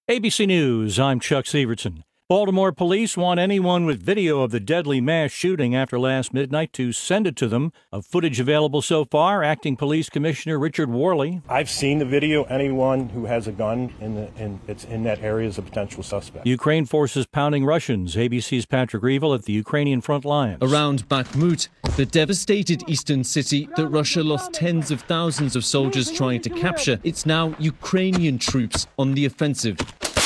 ABC News, I'm Chuck Severson. Baltimore police want anyone with video of the deadly mass shooting after last midnight to send it to them. Of footage available so far, Acting Police Commissioner Richard Worley. I've seen the video. Anyone who has a gun it's in that area is a potential suspect. Ukraine forces pounding Russians. ABC's Patrick Reevell at the Ukrainian front lines. Around Bakhmut, the devastated eastern city that Russia lost tens of thousands of soldiers trying to capture, it's now Ukrainian troops on the offensive.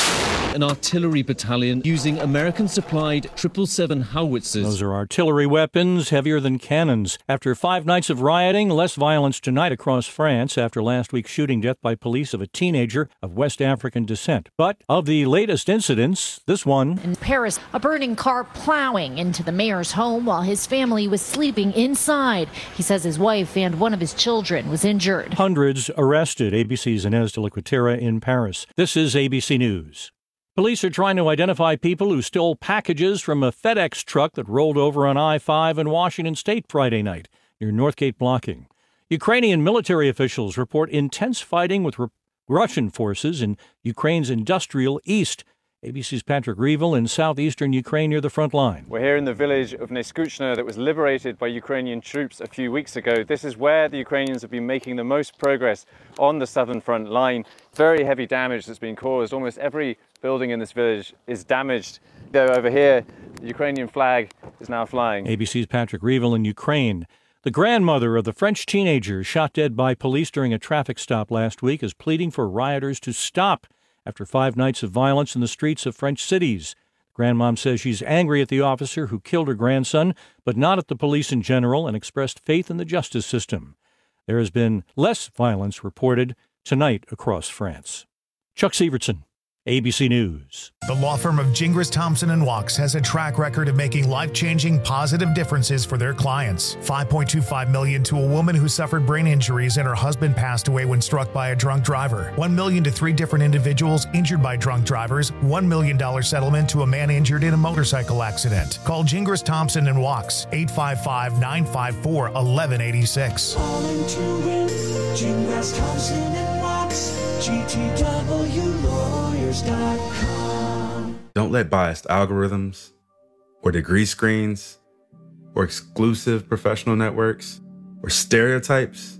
An artillery battalion using American-supplied 777 howitzers. Those are artillery weapons heavier than cannons. After 5 nights of rioting, less violence tonight across France after last week's shooting death by police of a teenager of West African descent. But of the latest incidents, this one. In Paris, a burning car plowing into the mayor's home while his family was sleeping inside. He says his wife and one of his children was injured. Hundreds arrested. ABC's Inez de la Cuetara in Paris. This is ABC News. Police are trying to identify people who stole packages from a FedEx truck that rolled over on I-5 in Washington State Friday night near Northgate Blocking. Ukrainian military officials report intense fighting with Russian forces in Ukraine's industrial east. ABC's Patrick Reevell in southeastern Ukraine near the front line. We're here in the village of Neskuchna that was liberated by Ukrainian troops a few weeks ago. This is where the Ukrainians have been making the most progress on the southern front line. Very heavy damage that's been caused. Almost every building in this village is damaged. Though over here, the Ukrainian flag is now flying. ABC's Patrick Reevell in Ukraine. The grandmother of the French teenager shot dead by police during a traffic stop last week is pleading for rioters to stop after 5 nights of violence in the streets of French cities. Grandmom says she's angry at the officer who killed her grandson, but not at the police in general, and expressed faith in the justice system. There has been less violence reported tonight across France. Chuck Severson, ABC News. The law firm of Gingras, Thompson & Wachs has a track record of making life-changing positive differences for their clients. $5.25 million to a woman who suffered brain injuries and her husband passed away when struck by a drunk driver. $1 million to 3 different individuals injured by drunk drivers. $1 million settlement to a man injured in a motorcycle accident. Call Gingras, Thompson & Wachs, 855-954-1186. Calling to win, Gingras, Thompson & Wachs, GTWlawyers.com. Don't let biased algorithms or degree screens or exclusive professional networks or stereotypes,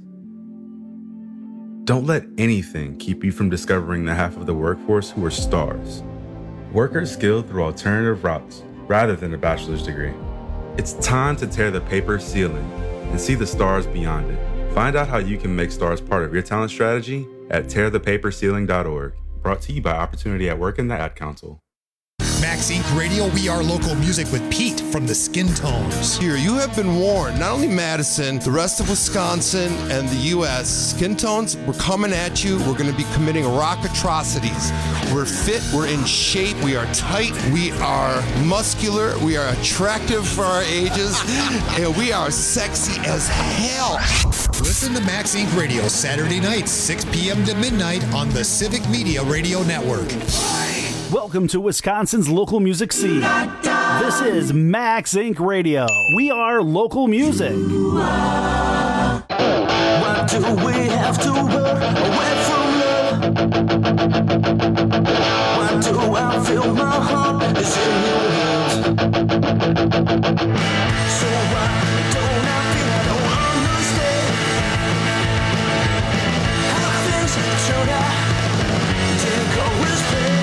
don't let anything keep you from discovering the half of the workforce who are stars. Workers skilled through alternative routes rather than a bachelor's degree. It's time to tear the paper ceiling and see the stars beyond it. Find out how you can make stars part of your talent strategy at tearthepaperceiling.org. Brought to you by Opportunity at Work and the Ad Council. Max Inc. Radio, we are local music with Pete from the Skin Tones. Here, you have been warned. Not only Madison, the rest of Wisconsin and the U.S. Skin Tones, we're coming at you. We're going to be committing rock atrocities. We're fit. We're in shape. We are tight. We are muscular. We are attractive for our ages. And we are sexy as hell. Listen to Max Inc. Radio Saturday nights, 6 p.m. to midnight on the Civic Media Radio Network. Welcome to Wisconsin's local music scene. This is Max Inc. Radio. We are local music. Why do we have to run away from love? Why do I feel my heart is in your hands? So why don't I feel, I don't understand how things turn out, didn't go as planned.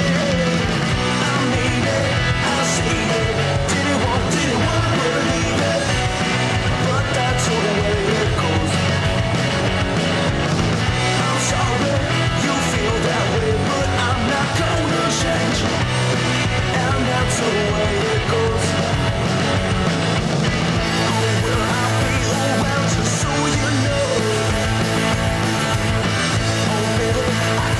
I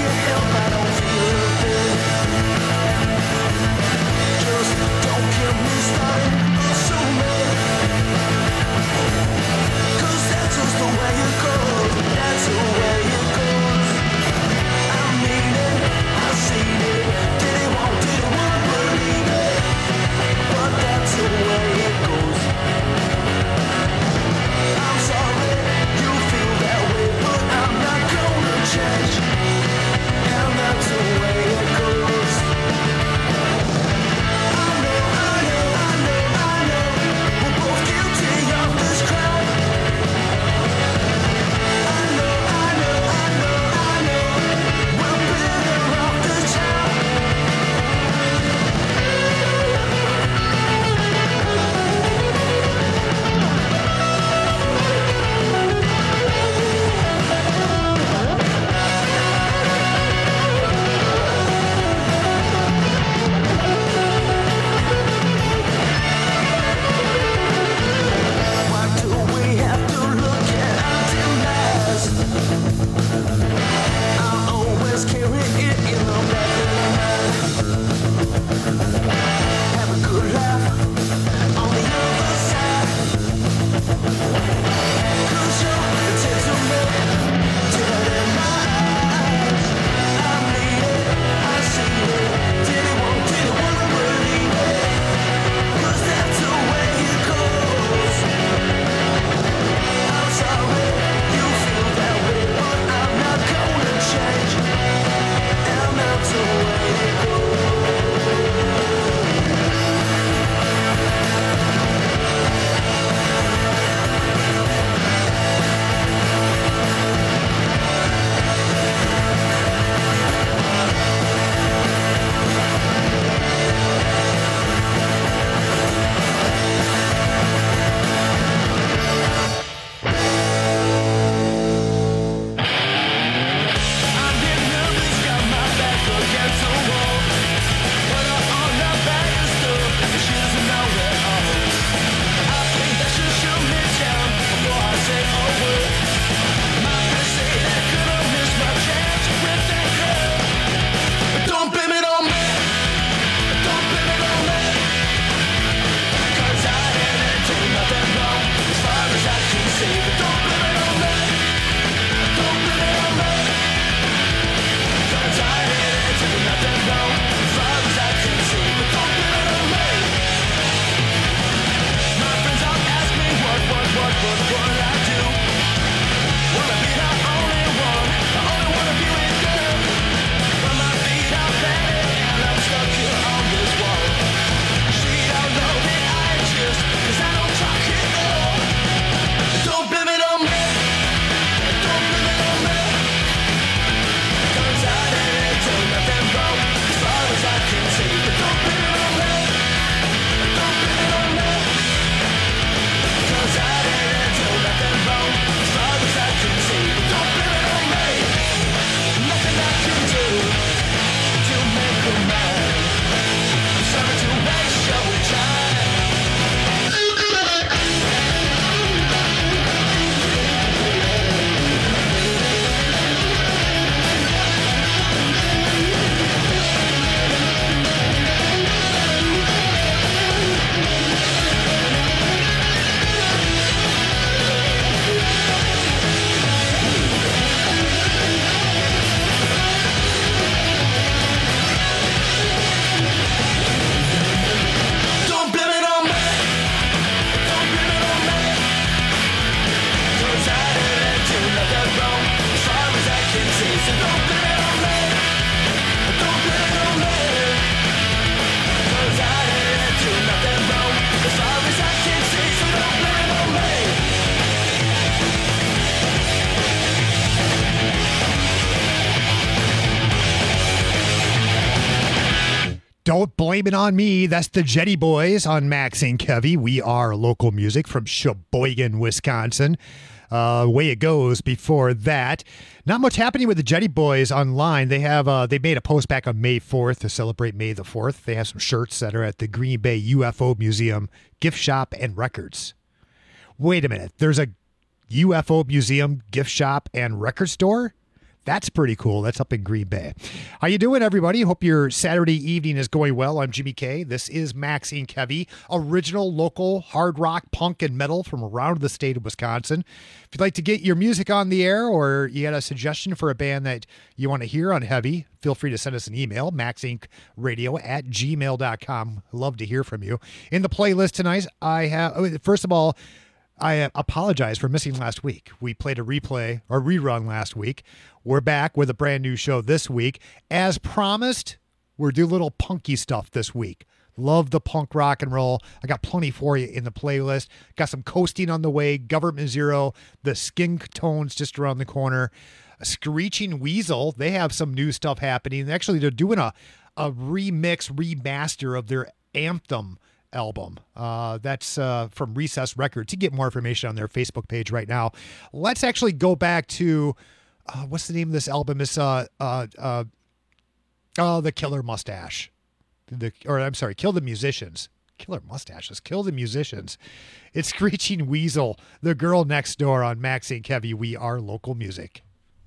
Don't blame it on me. That's the Jetty Boys on Max and Kevy. We are local music from Sheboygan, Wisconsin. Way it goes before that. Not much happening with the Jetty Boys online. They have they made a post back on May 4th to celebrate May the 4th. They have some shirts that are at the Green Bay UFO Museum, gift shop, and records. Wait a minute. There's a UFO Museum, gift shop, and record store? That's pretty cool. That's up in Green Bay. How you doing, everybody? Hope your Saturday evening is going well. I'm Jimmy K. This is Max and Kevy, original local hard rock, punk, and metal from around the state of Wisconsin. If you'd like to get your music on the air or you got a suggestion for a band that you want to hear on Heavy, feel free to send us an email, maxinkradio@gmail.com. Love to hear from you. In the playlist tonight, I have, first of all, I apologize for missing last week. We played a rerun last week. We're back with a brand new show this week. As promised, we're doing a little punky stuff this week. Love the punk rock and roll. I got plenty for you in the playlist. Got some Coasting on the way, Government Zero, the Skin Tones just around the corner. A Screeching Weasel, they have some new stuff happening. Actually, they're doing a remaster of their Anthem album. That's from Recess Records. You get more information on their Facebook page right now. Let's actually go back to what's the name of this album? It's The Killer Mustache. Kill the Musicians. Killer Mustaches. Kill the Musicians. It's Screeching Weasel, The Girl Next Door on Max and Kevy. We are local music.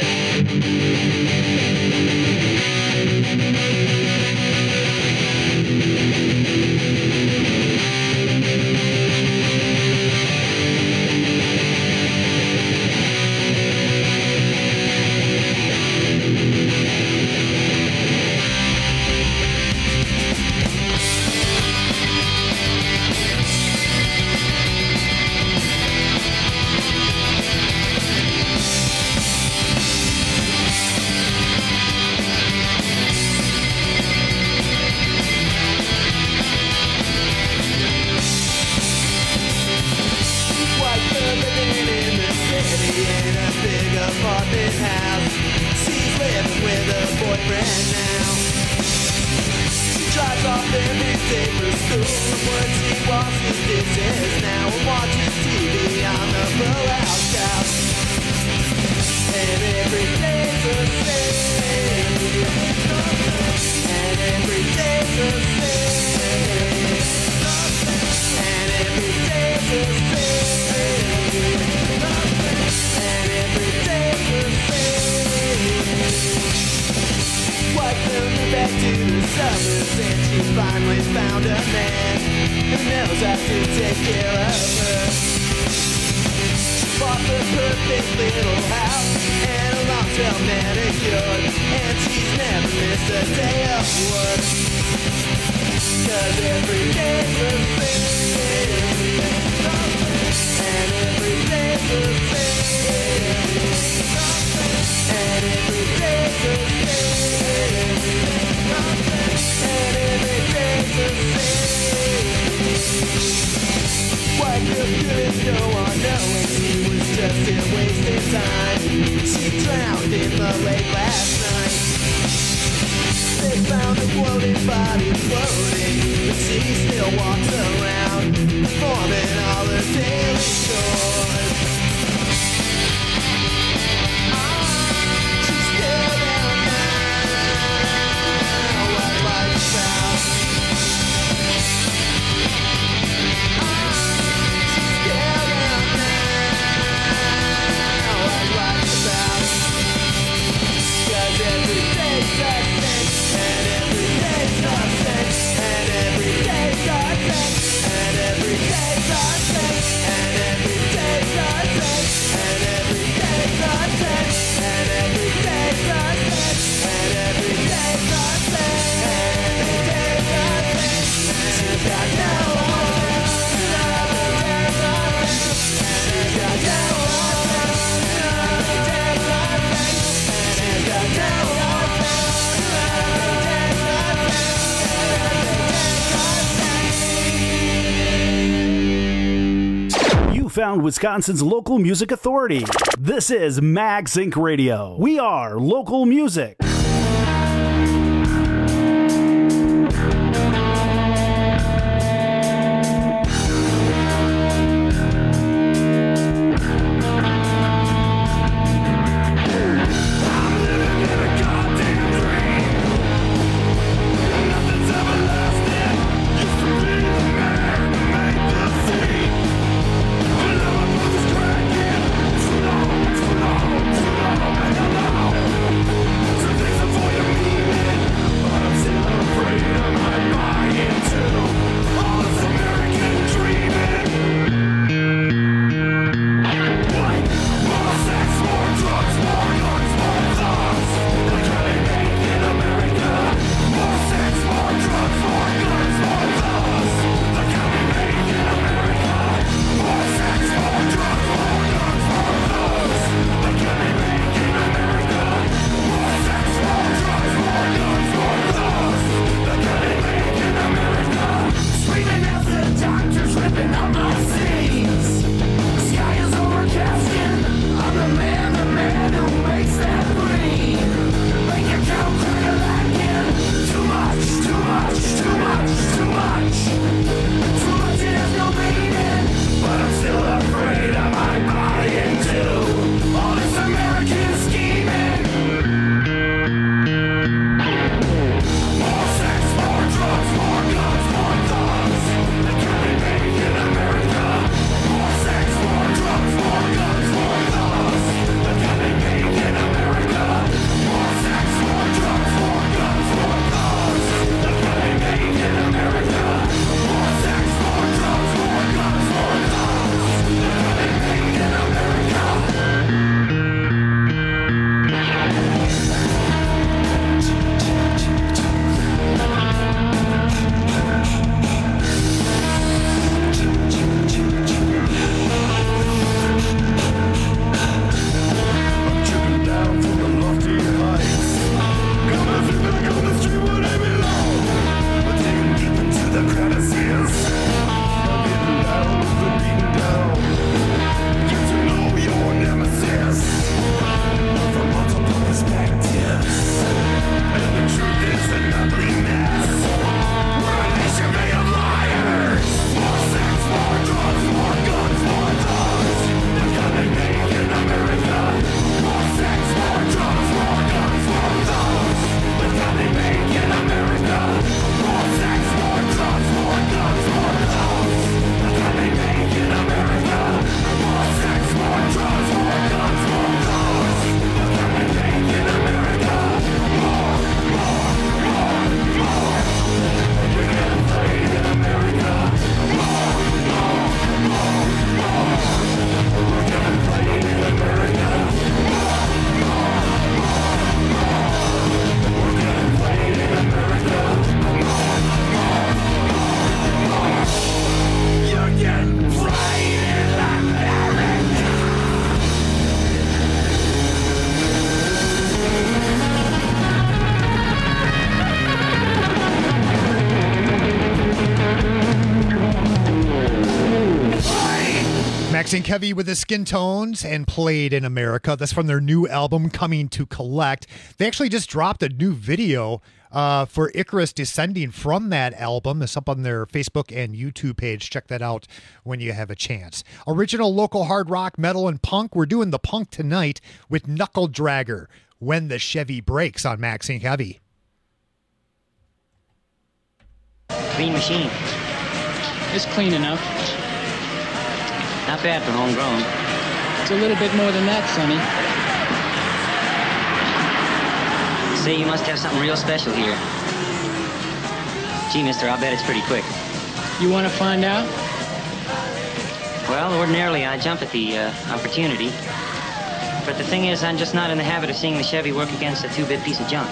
Found Wisconsin's local music authority. This is Max Inc. Radio. We are local music. Max and Kevy with the Skin Tones and Played in America. That's from their new album, Coming to Collect. They actually just dropped a new video for Icarus Descending from that album. It's up on their Facebook and YouTube page. Check that out when you have a chance. Original local hard rock, metal, and punk. We're doing the punk tonight with Knuckle Dragger, When the Chevy Breaks on Max and Kevy. Clean machine. It's clean enough. Not bad for homegrown. It's a little bit more than that, Sonny. Say you must have something real special here. Gee, mister, I'll bet it's pretty quick. You want to find out? Well, ordinarily I jump at the opportunity. But the thing is, I'm just not in the habit of seeing the Chevy work against a two-bit piece of junk.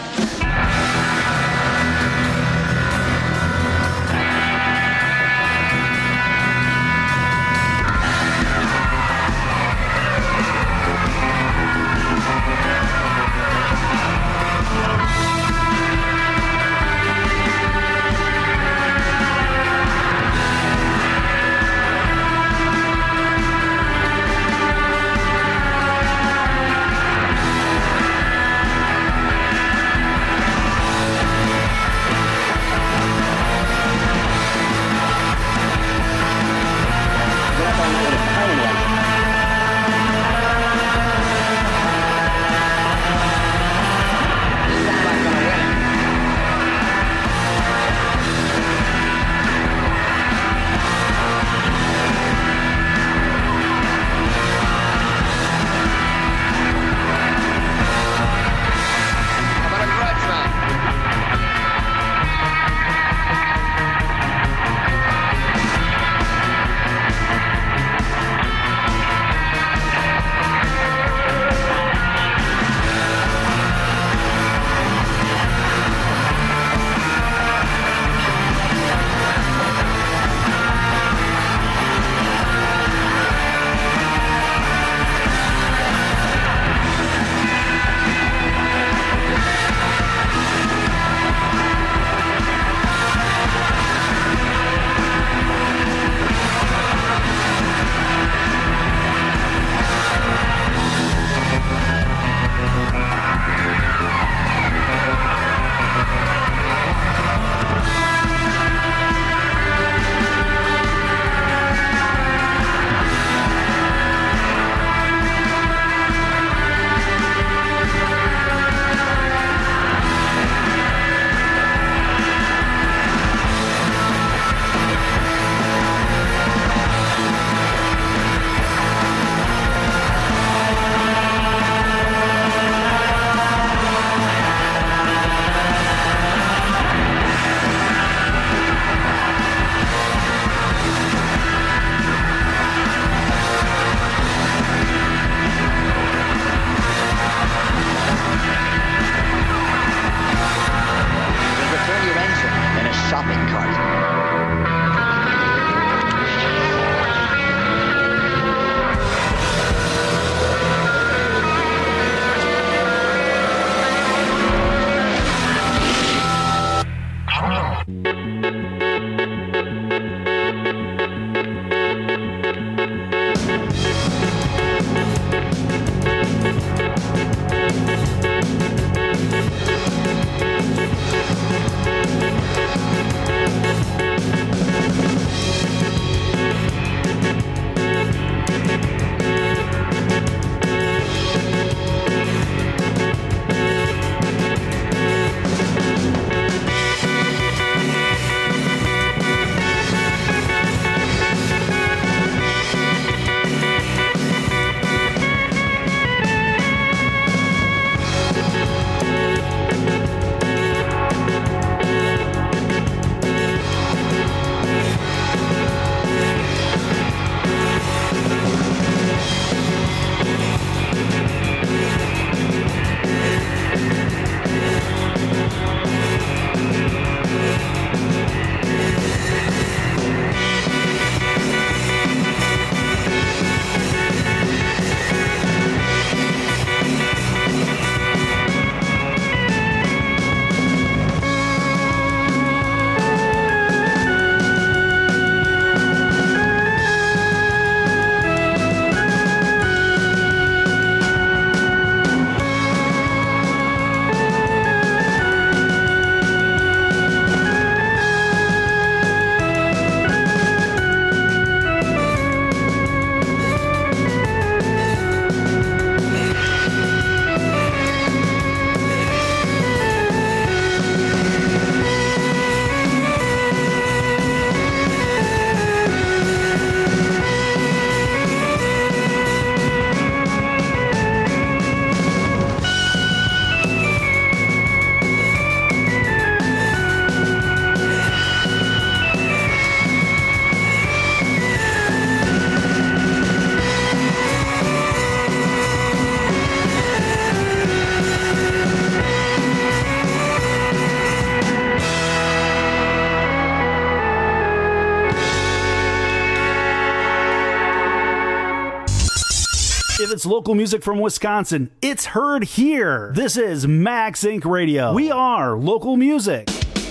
it's local music from Wisconsin. It's heard here. This is Max Inc. Radio. We are local music.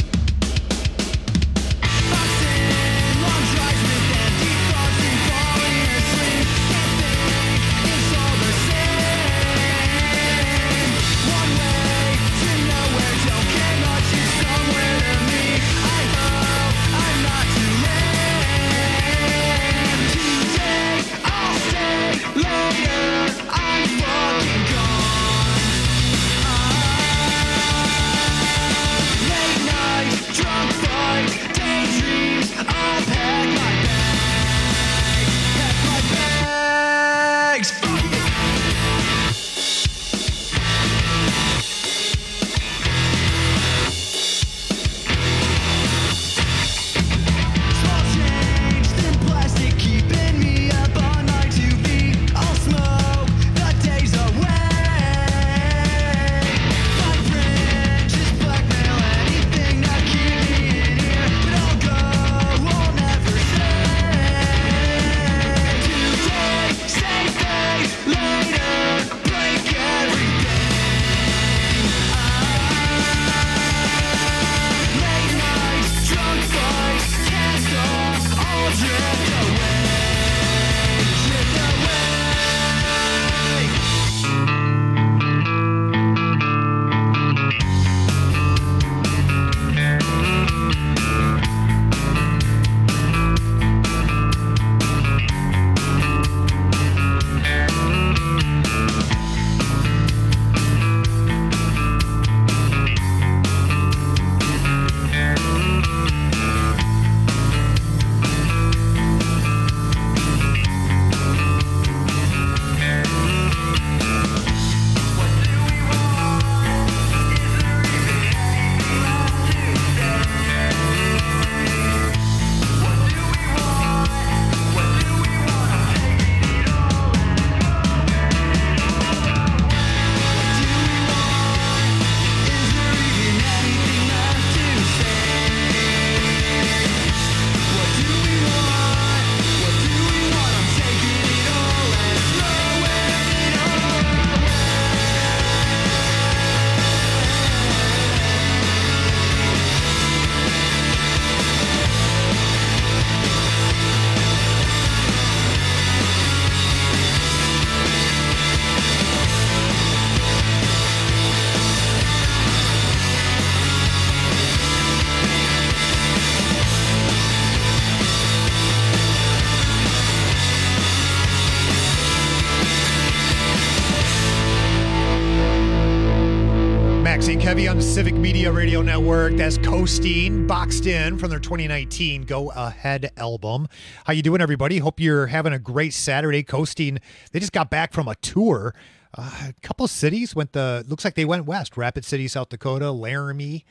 Heavy on the Civic Media Radio Network. That's Coasting, Boxed In from their 2019 Go Ahead album. How you doing, everybody? Hope you're having a great Saturday. Coasting, they just got back from a tour. A couple of cities looks like they went west. Rapid City, South Dakota, Laramie,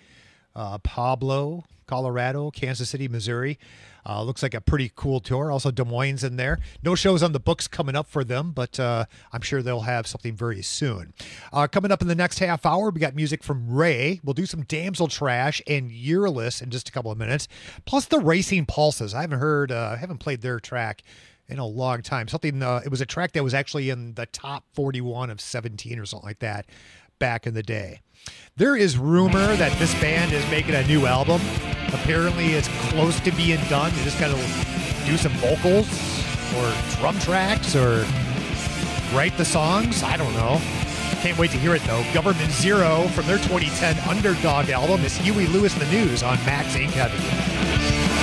Pablo, Colorado, Kansas City, Missouri. Looks like a pretty cool tour. Also Des Moines in there. No shows on the books coming up for them, but I'm sure they'll have something very soon. Coming up in the next half hour, we got music from Ray. We'll do some Damsel Trash and Yearless in just a couple of minutes. Plus the Racing Pulses. I haven't played their track in a long time. It was a track that was actually in the top 41 of 17 or something like that back in the day. There is rumor that this band is making a new album. Apparently it's close to being done. You just got to do some vocals or drum tracks or write the songs. I don't know. Can't wait to hear it though. Government Zero from their 2010 Underdog album is Huey Lewis in the News on Max Inc. Heavy.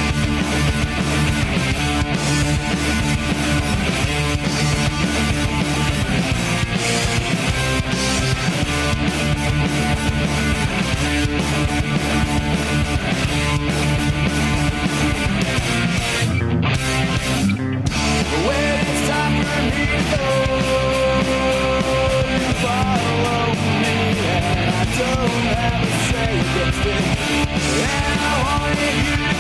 When it's time for me to go, you follow me, and I don't have a say against it. And I wanted you to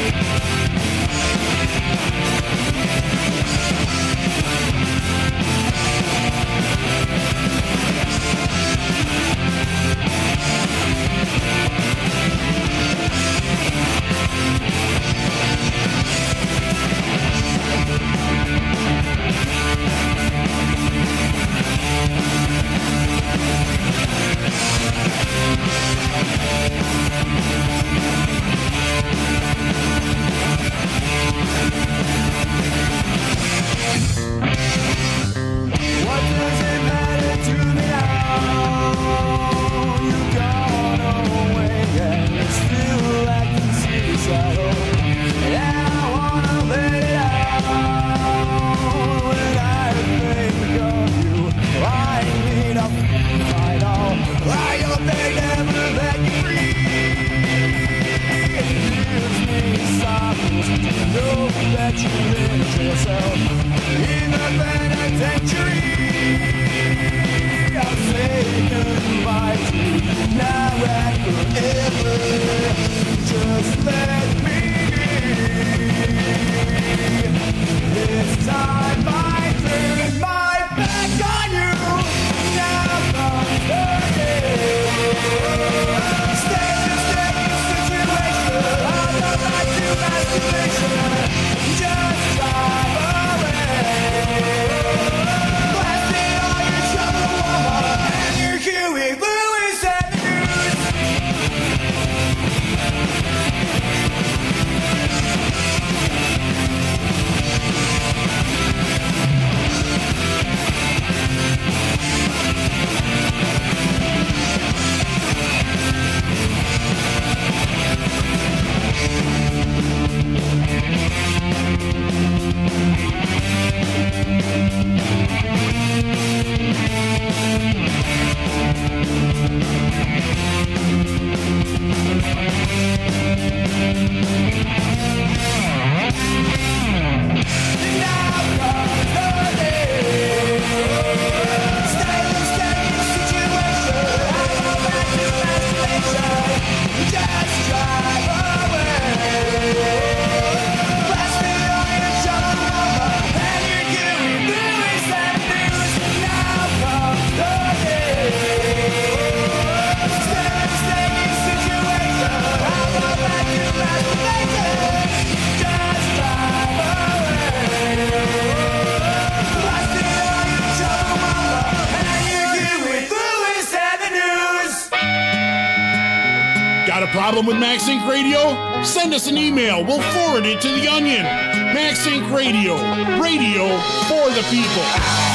Problem with Max Inc. Radio? Send us an email. We'll forward it to The Onion. Max Inc. Radio. Radio for the people.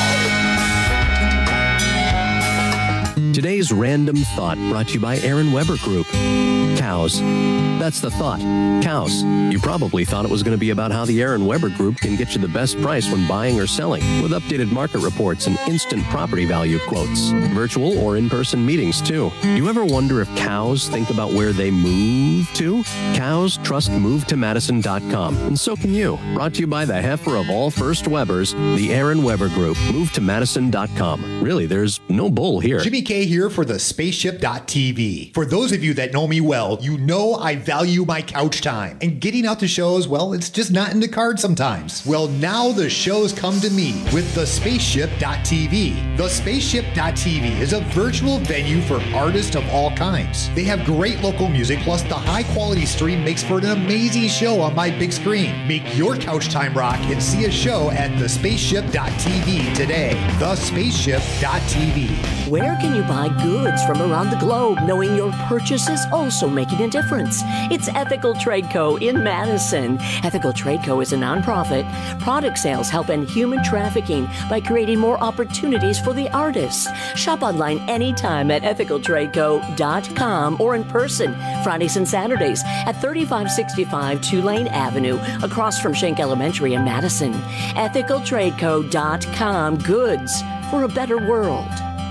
Today's Random Thought brought to you by Aaron Weber Group. Cows. That's the thought. Cows. You probably thought it was going to be about how the Aaron Weber Group can get you the best price when buying or selling, with updated market reports and instant property value quotes. Virtual or in-person meetings, too. Do you ever wonder if cows think about where they move to? Cows trust MoveToMadison.com, and so can you. Brought to you by the heifer of all First Webers, the Aaron Weber Group. MoveToMadison.com. Really, there's no bull here. Jimmy K here for the Spaceship.tv. For those of you that know me well, you know I value my couch time. And getting out to shows, well, it's just not in the cards sometimes. Well, now the shows come to me with the Spaceship.tv. The Spaceship.tv is a virtual venue for artists of all kinds. They have great local music, plus the high quality stream makes for an amazing show on my big screen. Make your couch time rock and see a show at the Spaceship.tv today. The Spaceship.tv. Where can you buy goods from around the globe, knowing your purchase is also making a difference? It's Ethical Trade Co. in Madison. Ethical Trade Co. is a nonprofit. Product sales help end human trafficking by creating more opportunities for the artists. Shop online anytime at ethicaltradeco.com or in person Fridays and Saturdays at 3565 Tulane Avenue, across from Schenck Elementary in Madison. ethicaltradeco.com. Goods for a better world.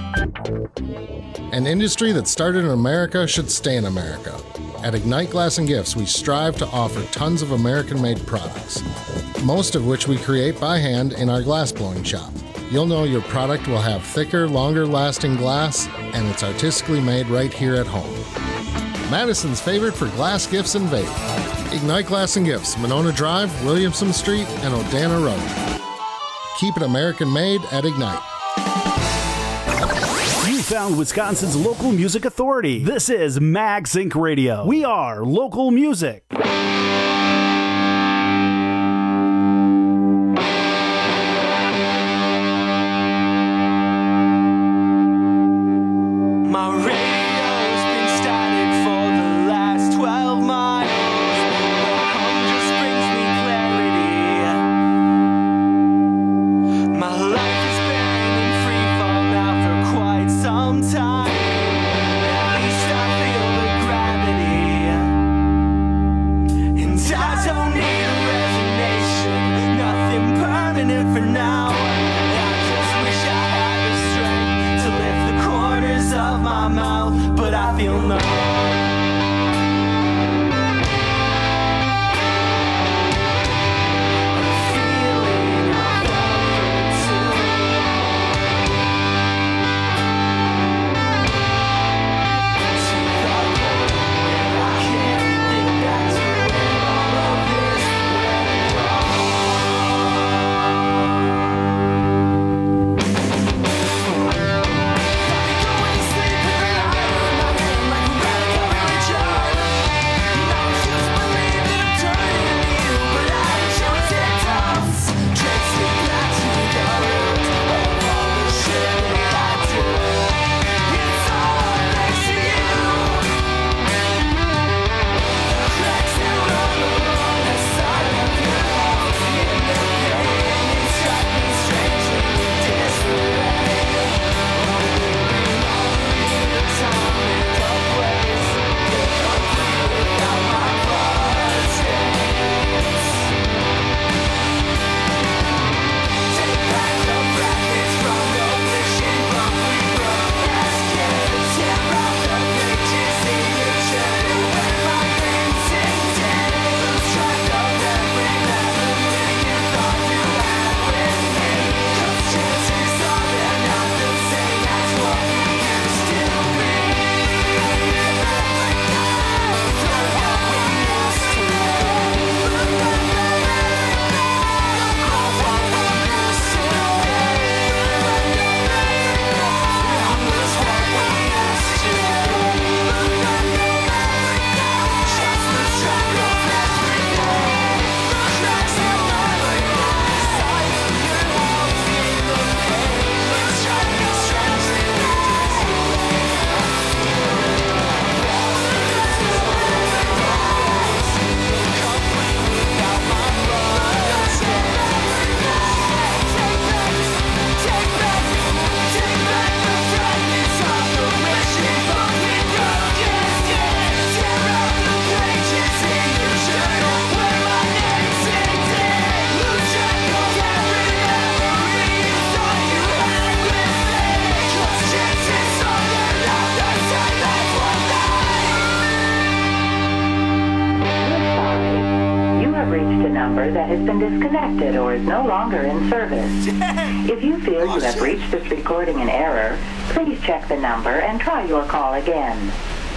An industry that started in America should stay in America. At Ignite Glass & Gifts, we strive to offer tons of American-made products, most of which we create by hand in our glassblowing shop. You'll know your product will have thicker, longer-lasting glass, and it's artistically made right here at home. Madison's favorite for glass gifts and vape. Ignite Glass and Gifts, Monona Drive, Williamson Street, and Odana Road. Keep it American made at Ignite. You found Wisconsin's local music authority. This is Max Inc. Radio. We are local music. that has been disconnected or is no longer in service. If you feel you have reached this recording in error, please check the number and try your call again.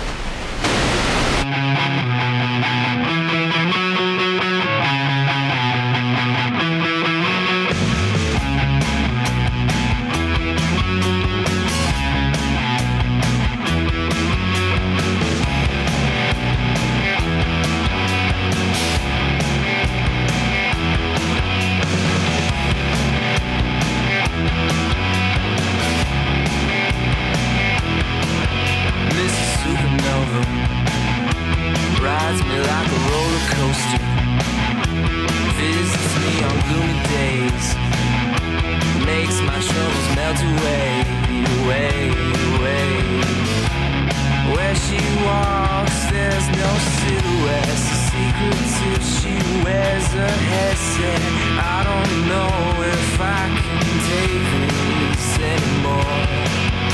Rides me like a roller coaster, visits me on gloomy days, makes my troubles melt away, away, away. Where she walks, there's no silhouette, it's a secret till she wears a headset. I don't know if I can take this anymore.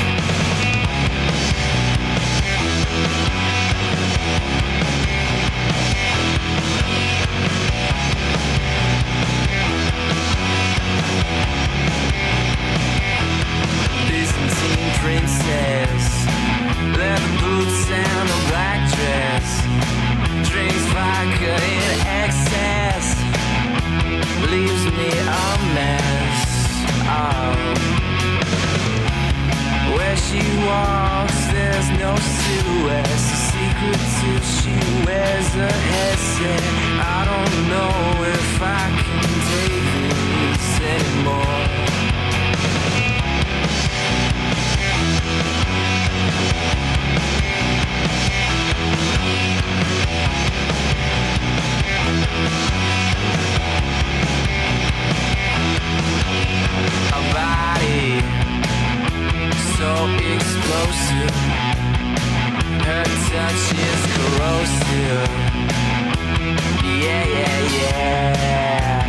Byzantine princess, leather boots and a black dress, drinks vodka walks, there's no silhouette. The secret till she wears a headset. I don't know if I can take this anymore. A body so explosive, her touch is corrosive. Yeah, yeah, yeah.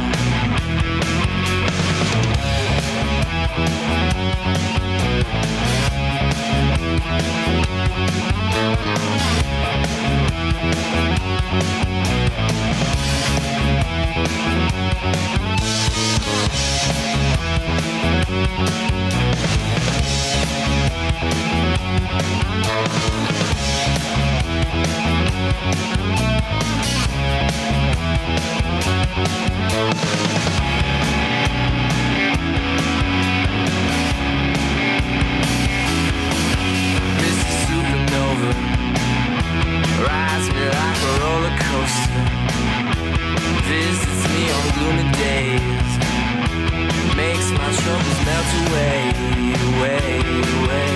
Rides me like a roller coaster, visits me on gloomy days, makes my troubles melt away, away, away.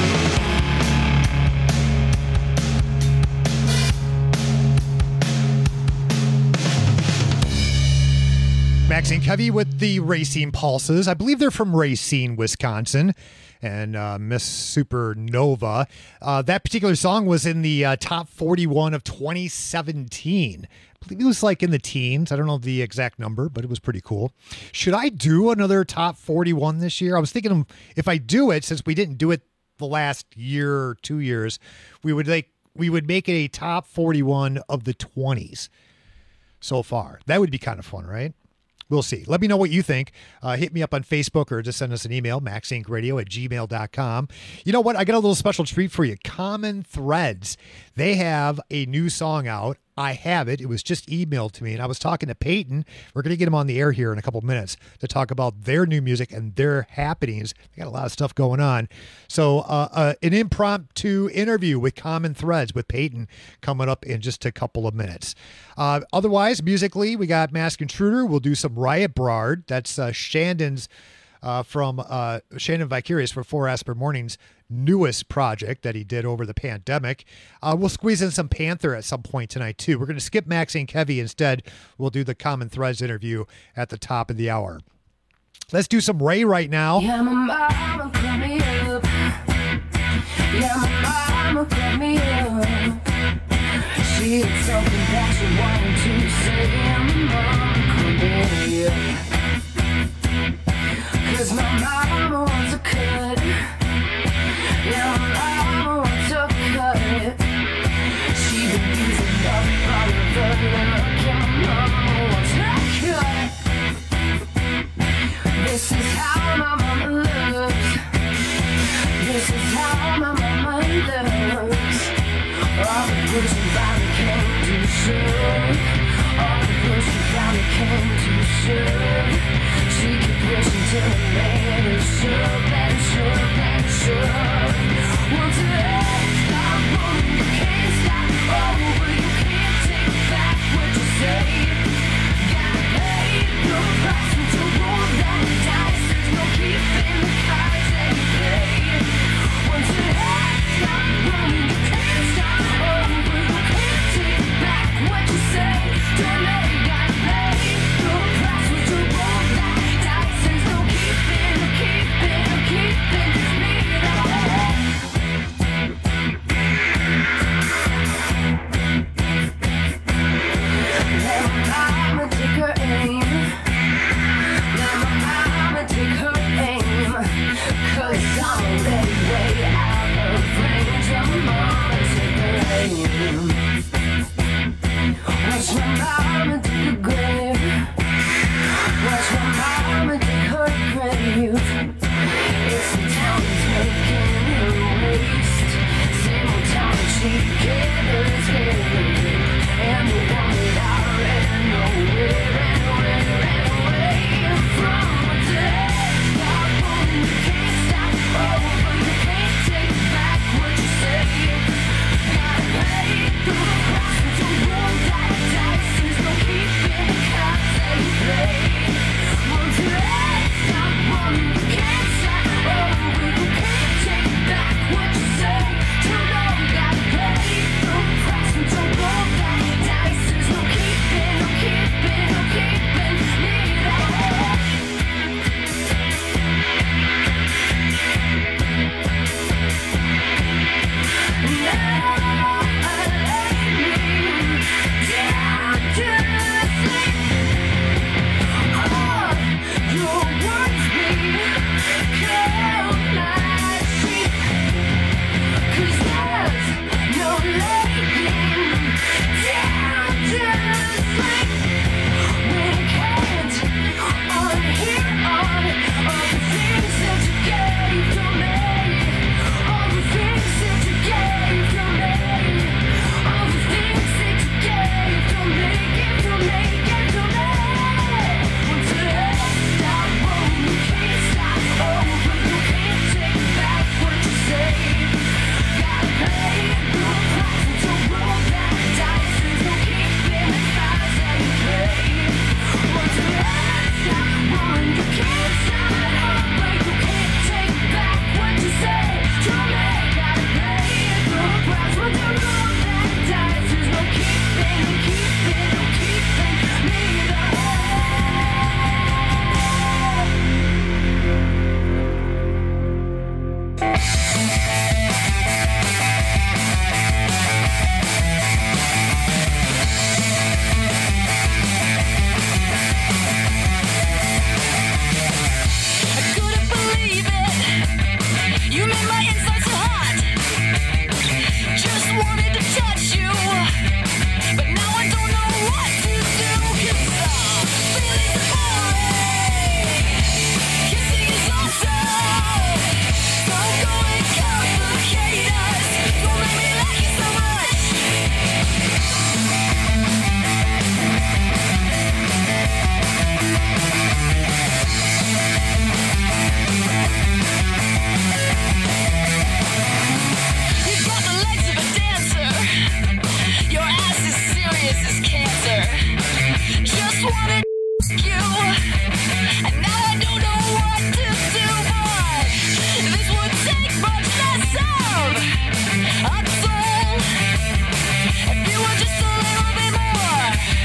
Maxine Covey with the Racine Pulses. I believe they're from Racine, Wisconsin. And Miss Supernova. That particular song was in the top 41 of 2017. I believe it was like in the teens. I don't know the exact number, but it was pretty cool. Should I do another top 41 this year? I was thinking if I do it, since we didn't do it the last year or 2 years, we would make it a top 41 of the 20s so far. That would be kind of fun, right? We'll see. Let me know what you think. Hit me up on Facebook or just send us an email, maxincradio@gmail.com. You know what? I got a little special treat for you. Common Threads. They have a new song out. I have it. It was just emailed to me, and I was talking to Peyton. We're going to get him on the air here in a couple minutes to talk about their new music and their happenings. They got a lot of stuff going on. So an impromptu interview with Common Threads with Peyton coming up in just a couple of minutes. Otherwise, musically, we got Mask Intruder. We'll do some Riot Broad. That's Shandon's from Shandon Vicarious for 4 Asper Mornings' newest project that he did over the pandemic. We'll squeeze in some Panther at some point tonight, too. We're going to skip Maxine Kevy instead. We'll do the Common Threads interview at the top of the hour. Let's do some Ray right now. Yeah, my mama called me up. Yeah, my mama called me up. She had something that she wanted to say. Yeah, my mama called me up. 'Cause my mama wants a cut. Yeah, my mama wants a cut. She been using up all of her luck. Yeah, my mama wants a cut. This is how my mama looks. This is how my mama looks. All the good and violent can't do so. All the wanna you, and now I don't know what to do, but this would take much less of a soul if you were just a little bit more.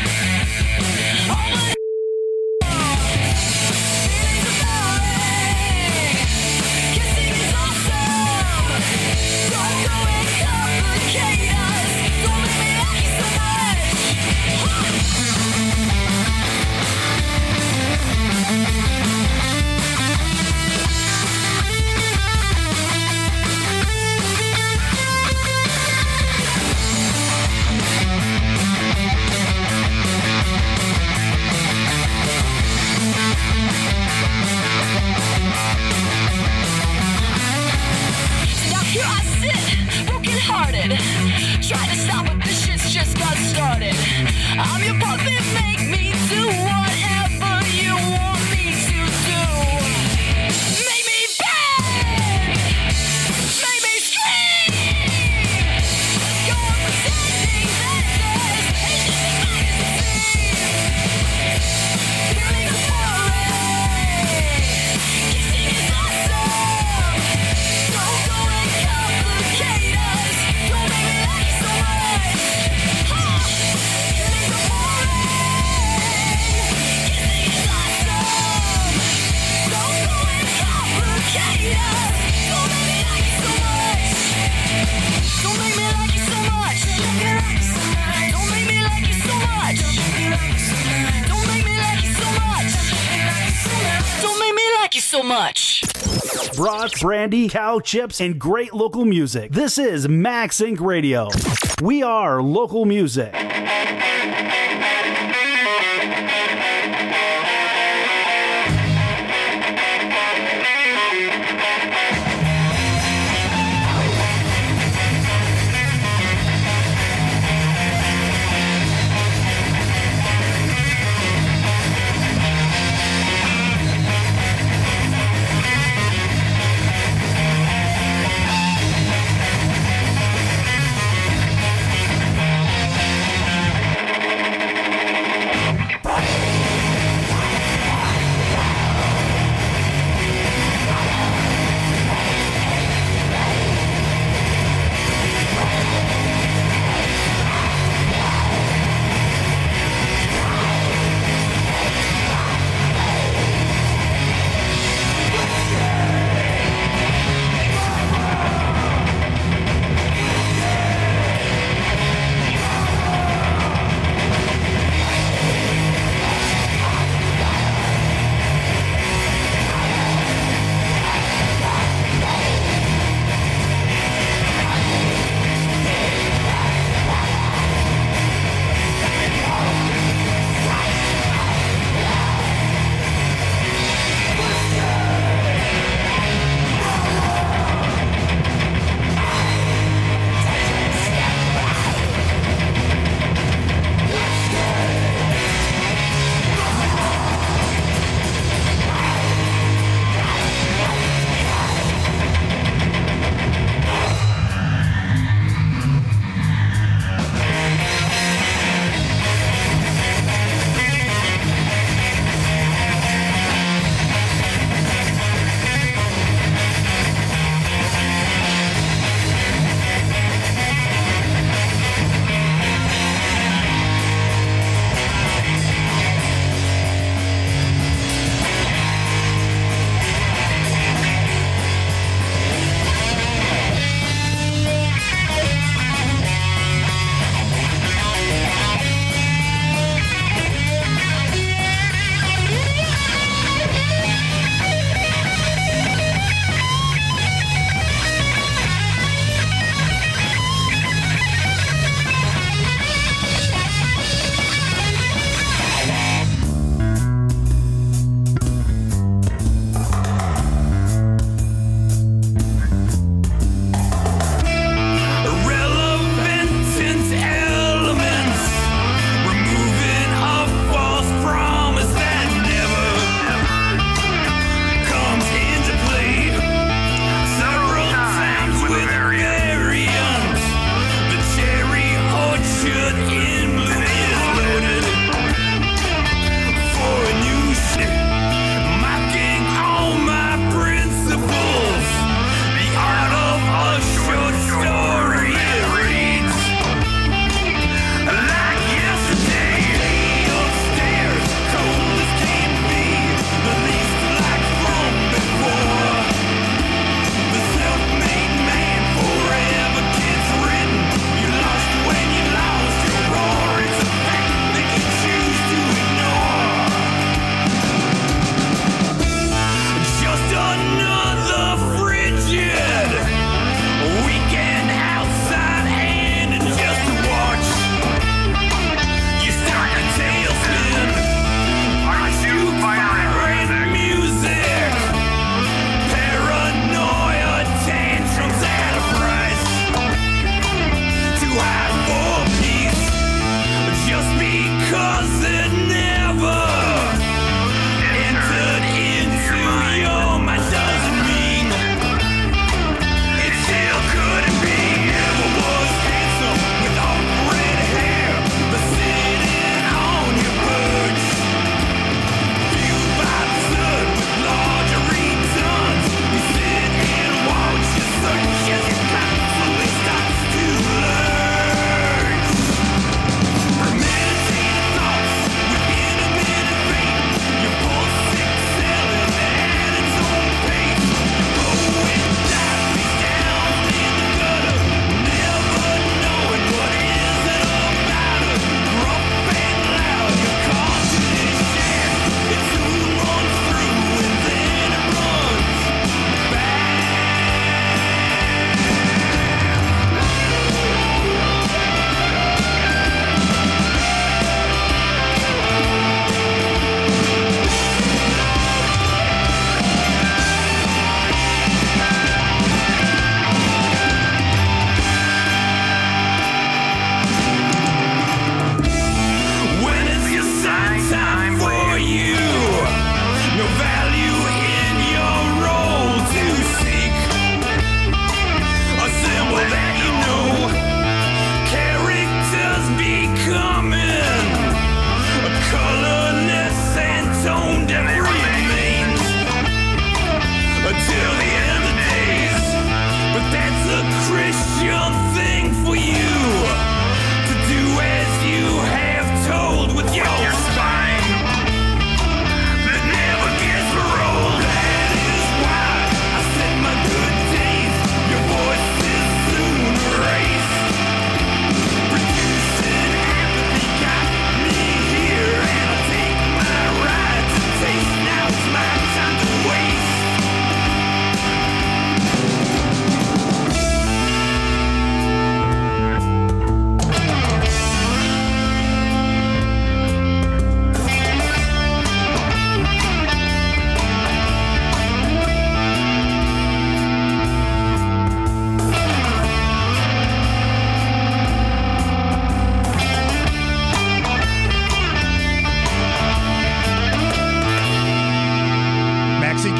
Feelings are falling, kissing is awesome. Don't go and complicate us. Don't make me like you so much. Now here I sit, broken-hearted, trying to stop but this shit's just got started. I'm your puppet, make me do whatever you want me to do. Make me beg, make me scream. Go on pretending that there's anything behind the scenes. Feelings are falling, kissing is awesome. Don't go and complicate us. Don't make me like you so much. Feelings are falling, kissing is awesome. Don't go and complicate us. Don't make me like you so much. Don't make me like you so much. Don't make me like you so much. Don't make me like you so much. Don't make me like you so much. Brats, brandy, cow chips, and great local music. This is Max Inc. Radio. We are local music.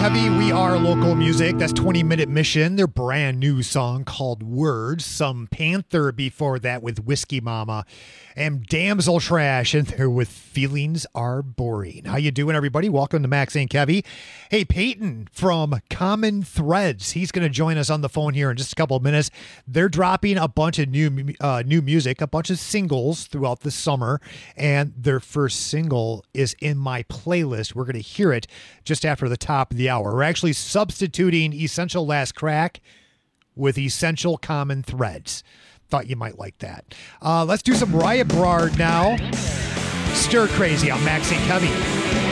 Heavy. We are local music. That's 20-Minute Mission. Their brand new song called Words. Some Panther before that with Whiskey Mama. And Damsel Trash in there with Feelings Are Boring. How you doing, everybody? Welcome to Max and Kevy. Hey, Peyton from Common Threads. He's going to join us on the phone here in just a couple of minutes. They're dropping a bunch of new music, a bunch of singles throughout the summer. And their first single is in my playlist. We're going to hear it just after the top of the hour. We're actually substituting Essential Last Crack with Essential Common Threads. Thought you might like that. Let's do some Riot Brard now. Stir Crazy on Max and Kevy.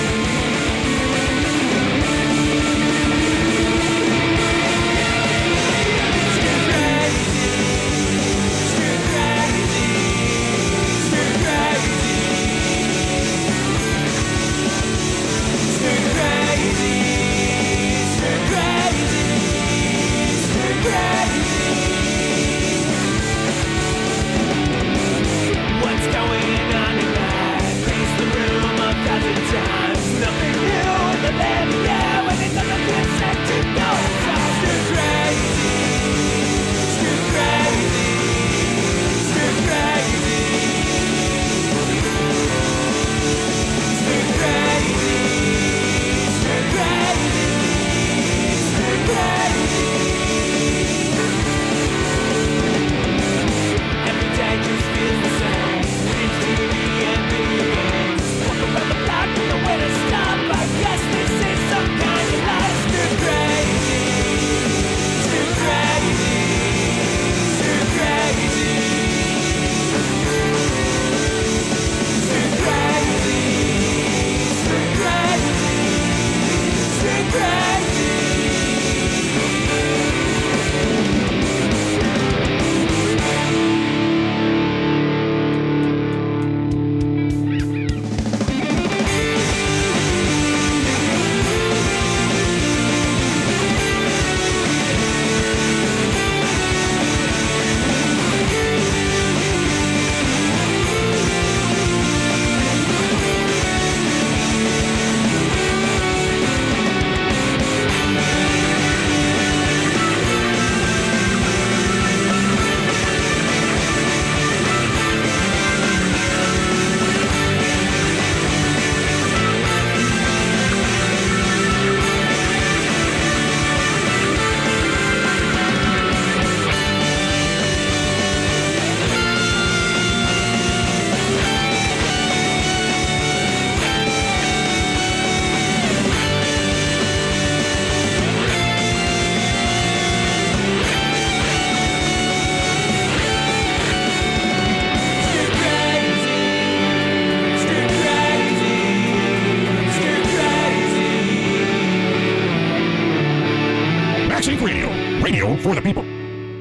For the people.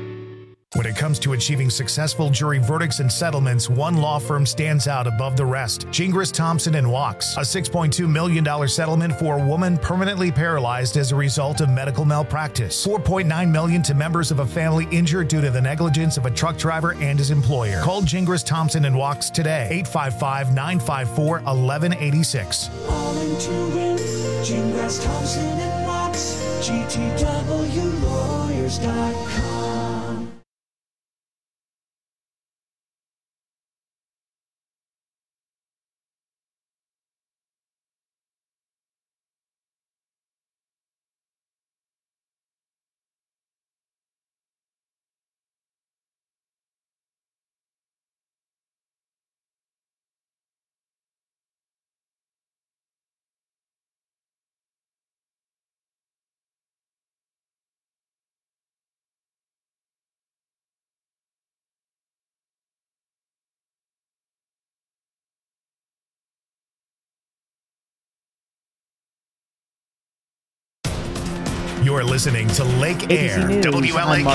When it comes to achieving successful jury verdicts and settlements, one law firm stands out above the rest. Gingras, Thompson & Walks. A $6.2 million settlement for a woman permanently paralyzed as a result of medical malpractice. $4.9 million to members of a family injured due to the negligence of a truck driver and his employer. Call Gingras, Thompson & Walks today. 855-954-1186. All into win. Gingras, Thompson & Walks. GTWlawyers.com. You're listening to Lake Air, WLAK